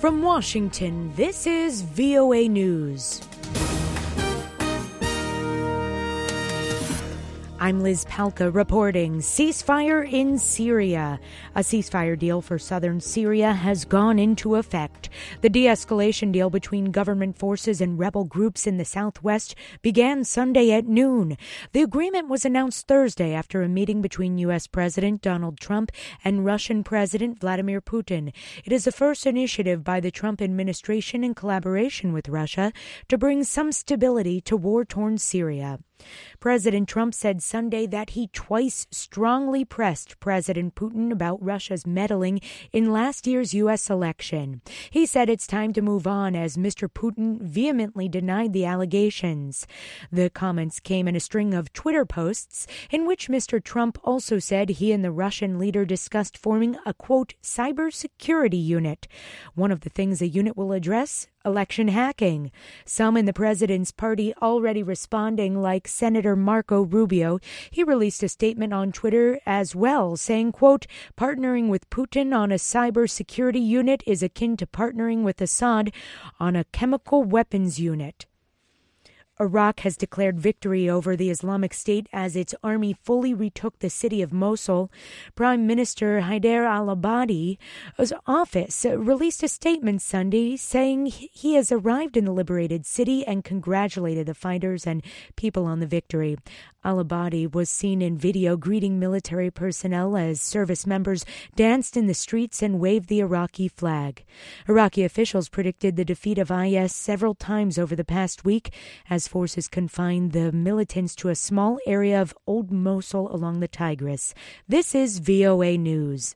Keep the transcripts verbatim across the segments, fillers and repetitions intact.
From Washington, this is V O A News. I'm Liz Palka reporting. Ceasefire in Syria. A ceasefire deal for southern Syria has gone into effect. The de-escalation deal between government forces and rebel groups in the southwest began Sunday at noon. The agreement was announced Thursday after a meeting between U S. President Donald Trump and Russian President Vladimir Putin. It is the first initiative by the Trump administration in collaboration with Russia to bring some stability to war-torn Syria. President Trump said Sunday that he twice strongly pressed President Putin about Russia's meddling in last year's U S election. He said it's time to move on as Mister Putin vehemently denied the allegations. The comments came in a string of Twitter posts in which Mister Trump also said he and the Russian leader discussed forming a, quote, cybersecurity unit. One of the things the unit will address, election hacking. Some in the president's party already responding, like Senator Marco Rubio. He released a statement on Twitter as well, saying, quote, partnering with Putin on a cybersecurity unit is akin to partnering with Assad on a chemical weapons unit. Iraq has declared victory over the Islamic State as its army fully retook the city of Mosul. Prime Minister Haider al-Abadi's office released a statement Sunday saying he has arrived in the liberated city and congratulated the fighters and people on the victory. Al-Abadi was seen in video greeting military personnel as service members danced in the streets and waved the Iraqi flag. Iraqi officials predicted the defeat of I S several times over the past week as forces confined the militants to a small area of Old Mosul along the Tigris. This is V O A News.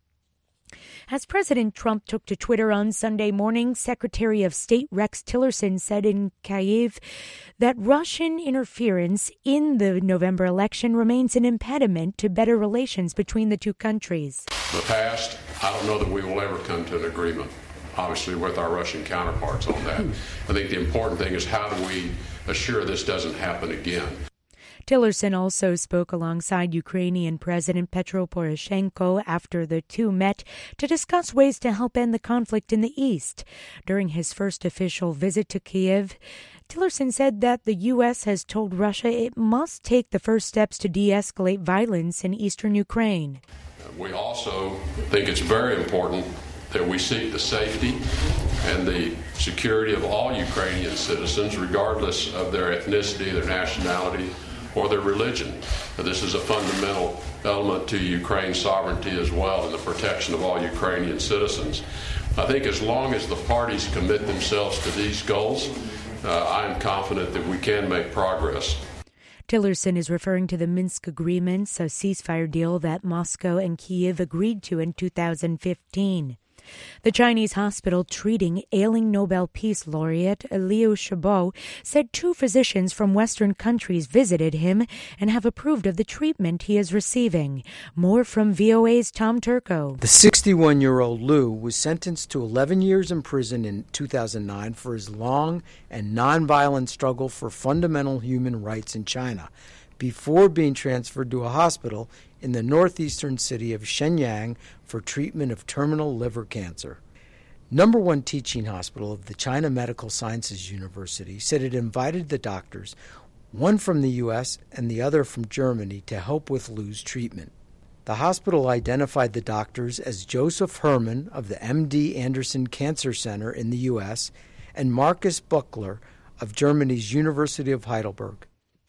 As President Trump took to Twitter on Sunday morning, Secretary of State Rex Tillerson said in Kyiv that Russian interference in the November election remains an impediment to better relations between the two countries. In the past, I don't know that we will ever come to an agreement, obviously, with our Russian counterparts on that. I think the important thing is how do we assure this doesn't happen again. Tillerson also spoke alongside Ukrainian President Petro Poroshenko after the two met to discuss ways to help end the conflict in the east. During his first official visit to Kyiv, Tillerson said that the U S has told Russia it must take the first steps to de-escalate violence in eastern Ukraine. We also think it's very important that we seek the safety and the security of all Ukrainian citizens, regardless of their ethnicity, their nationality, or their religion. This is a fundamental element to Ukraine's sovereignty as well, and the protection of all Ukrainian citizens. I think as long as the parties commit themselves to these goals, uh, I am confident that we can make progress. Tillerson is referring to the Minsk agreements, a ceasefire deal that Moscow and Kyiv agreed to in two thousand fifteen. The Chinese hospital treating ailing Nobel Peace Laureate Liu Xiaobo said two physicians from Western countries visited him and have approved of the treatment he is receiving. More from V O A's Tom Turco. The sixty-one-year-old Liu was sentenced to eleven years in prison in two thousand nine for his long and nonviolent struggle for fundamental human rights in China, before being transferred to a hospital in the northeastern city of Shenyang for treatment of terminal liver cancer. Number one teaching hospital of the China Medical Sciences University said it invited the doctors, one from the U S and the other from Germany, to help with Liu's treatment. The hospital identified the doctors as Joseph Herman of the M D Anderson Cancer Center in the U S and Marcus Buckler of Germany's University of Heidelberg.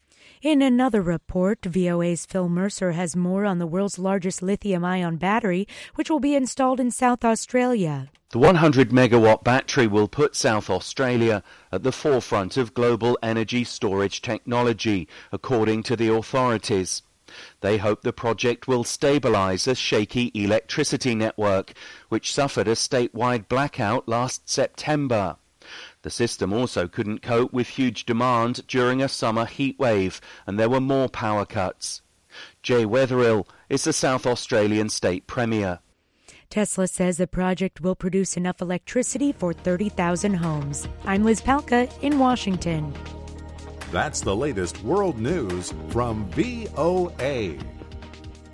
In another report, V O A's Phil Mercer has more on the world's largest lithium-ion battery, which will be installed in South Australia. The one hundred megawatt battery will put South Australia at the forefront of global energy storage technology, according to the authorities. They hope the project will stabilise a shaky electricity network, which suffered a statewide blackout last September. The system also couldn't cope with huge demand during a summer heatwave, and there were more power cuts. Jay Wetherill is the South Australian State Premier. Tesla says the project will produce enough electricity for thirty thousand homes. I'm Liz Palka in Washington. That's the latest world news from V O A.